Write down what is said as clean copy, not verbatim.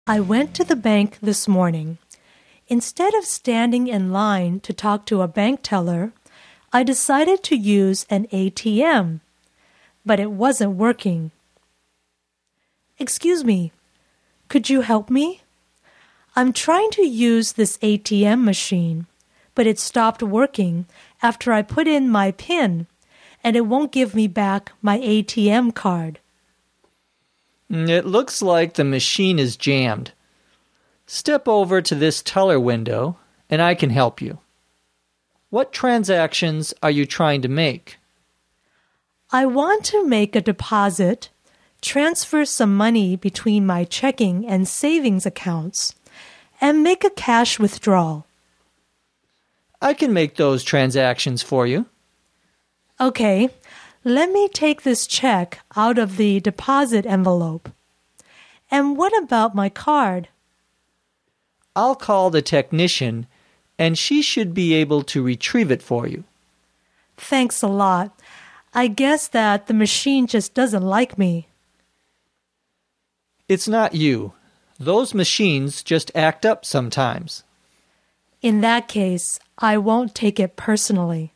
I went to the bank this morning. Instead of standing in line to talk to a bank teller, I decided to use an ATM, but it wasn't working. Excuse me, could you help me? I'm trying to use this ATM machine, but it stopped working after I put in my PIN, and it won't give me back my ATM card. It looks like the machine is jammed. Step over to this teller window, and I can help you. What transactions are you trying to make? I want to make a deposit, transfer some money between my checking and savings accounts, and make a cash withdrawal. I can make those transactions for you. Okay, let me take this check out of the deposit envelope. And what about my card? I'll call the technician, and she should be able to retrieve it for you. Thanks a lot. I guess that the machine just doesn't like me. It's not you. Those machines just act up sometimes. In that case, I won't take it personally.